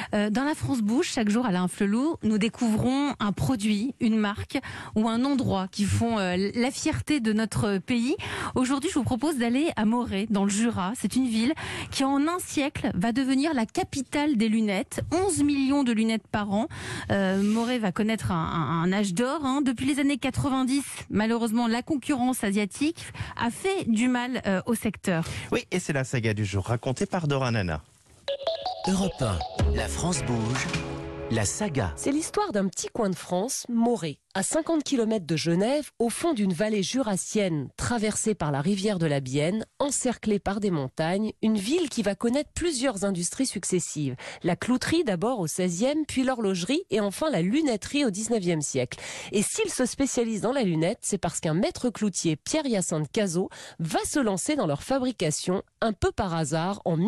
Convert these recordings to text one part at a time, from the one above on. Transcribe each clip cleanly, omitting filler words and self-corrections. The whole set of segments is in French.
Dans la France Bouge, chaque jour, Alain Flelou, nous découvrons un produit, une marque ou un endroit qui font la fierté de notre pays. Aujourd'hui, je vous propose d'aller à Morée, dans le Jura. C'est une ville qui, en un siècle, va devenir la capitale des lunettes. 11 millions de lunettes par an. Morée va connaître un âge d'or. Depuis les années 90, malheureusement, la concurrence asiatique a fait du mal au secteur. Oui, et c'est la saga du jour racontée par Dora Nana. Europe 1, la France bouge, la saga. C'est l'histoire d'un petit coin de France, Morée, à 50 km de Genève, au fond d'une vallée jurassienne traversée par la rivière de la Bienne, encerclée par des montagnes, une ville qui va connaître plusieurs industries successives. La clouterie d'abord au XVIe, puis l'horlogerie et enfin la lunetterie au XIXe siècle. Et s'il se spécialise dans la lunette, c'est parce qu'un maître cloutier, Pierre-Hyacinthe Cazot, va se lancer dans leur fabrication un peu par hasard en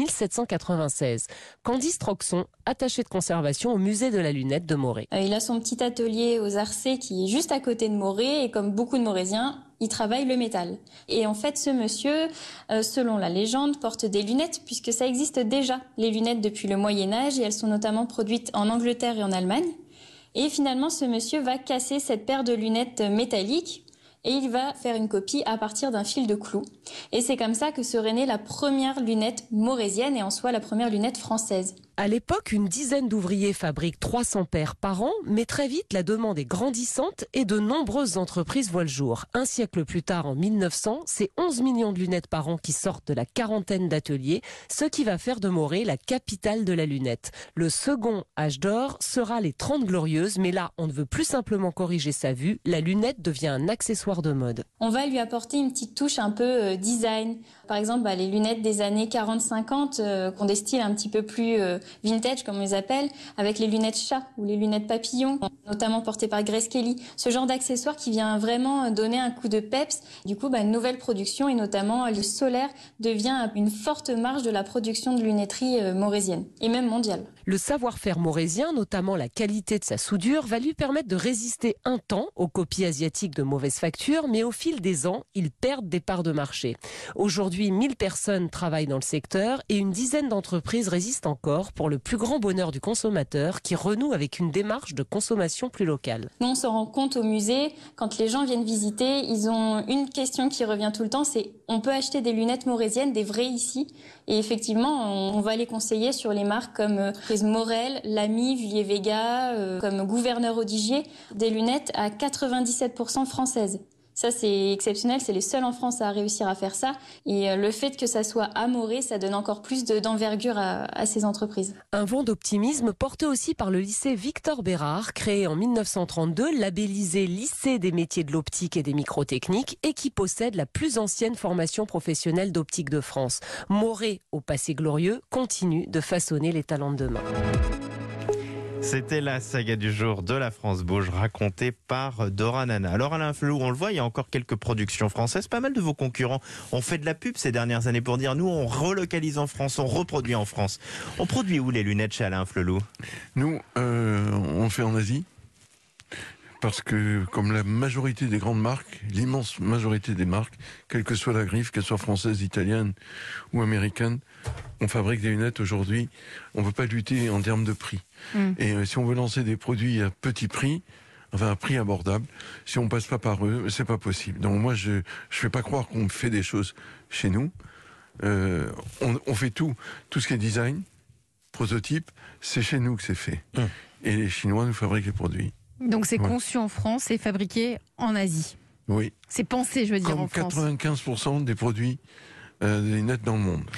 1796. Candice Troxon, attachée de conservation au musée de la lunette de Morée. Il a son petit atelier aux Arcets qui est juste à côté de Morée et comme beaucoup de Morésiens, il travaille le métal. Et en fait, ce monsieur, selon la légende, porte des lunettes puisque ça existe déjà, les lunettes depuis le Moyen-Âge et elles sont notamment produites en Angleterre et en Allemagne. Et finalement, ce monsieur va casser cette paire de lunettes métalliques et il va faire une copie à partir d'un fil de clou. Et c'est comme ça que serait née la première lunette morésienne et en soi la première lunette française. À l'époque, une dizaine d'ouvriers fabriquent 300 paires par an, mais très vite, la demande est grandissante et de nombreuses entreprises voient le jour. Un siècle plus tard, en 1900, c'est 11 millions de lunettes par an qui sortent de la quarantaine d'ateliers, ce qui va faire de Morée la capitale de la lunette. Le second âge d'or sera les 30 glorieuses, mais là, on ne veut plus simplement corriger sa vue, la lunette devient un accessoire de mode. On va lui apporter une petite touche un peu design. Par exemple, les lunettes des années 40-50, qu'on des styles un petit peu plus vintage, comme on les appelle, avec les lunettes chat ou les lunettes papillon, notamment portées par Grace Kelly. Ce genre d'accessoire qui vient vraiment donner un coup de peps. Du coup, une nouvelle production et notamment le solaire devient une forte marge de la production de lunetterie morésienne et même mondiale. Le savoir-faire morésien, notamment la qualité de sa soudure, va lui permettre de résister un temps aux copies asiatiques de mauvaise facture, mais au fil des ans, il perd des parts de marché. Aujourd'hui, 1000 personnes travaillent dans le secteur et une dizaine d'entreprises résistent encore pour le plus grand bonheur du consommateur qui renoue avec une démarche de consommation plus locale. Nous, on se rend compte au musée, quand les gens viennent visiter, ils ont une question qui revient tout le temps, c'est on peut acheter des lunettes morésiennes, des vraies ici. Et effectivement, on va les conseiller sur les marques comme Morel, Lamy, Villiers-Vega, comme Gouverneur Odigier, des lunettes à 97% françaises. Ça, c'est exceptionnel, c'est les seuls en France à réussir à faire ça. Et le fait que ça soit à Morée, ça donne encore plus d'envergure à ces entreprises. Un vent d'optimisme porté aussi par le lycée Victor Bérard, créé en 1932, labellisé lycée des métiers de l'optique et des microtechniques et qui possède la plus ancienne formation professionnelle d'optique de France. Morée, au passé glorieux, continue de façonner les talents de demain. C'était la saga du jour de la France Bouge racontée par Dora Nana. Alors Alain Flelou, on le voit, il y a encore quelques productions françaises. Pas mal de vos concurrents ont fait de la pub ces dernières années pour dire nous on relocalise en France, on reproduit en France. On produit où les lunettes chez Alain Flelou? Nous, on fait en Asie. Parce que, comme la majorité des grandes marques, l'immense majorité des marques, quelle que soit la griffe, qu'elle soit française, italienne ou américaine, on fabrique des lunettes aujourd'hui. On ne peut pas lutter en termes de prix. Et si on veut lancer des produits à petit prix, enfin à prix abordable, si on passe pas par eux, c'est pas possible. Donc moi, je fais pas croire qu'on fait des choses chez nous. On fait tout ce qui est design, prototype, c'est chez nous que c'est fait. Et les Chinois nous fabriquent les produits. Donc c'est conçu en France et fabriqué en Asie. Oui. C'est pensé, je veux dire, Comme en France. 95% des produits des lunettes dans le monde.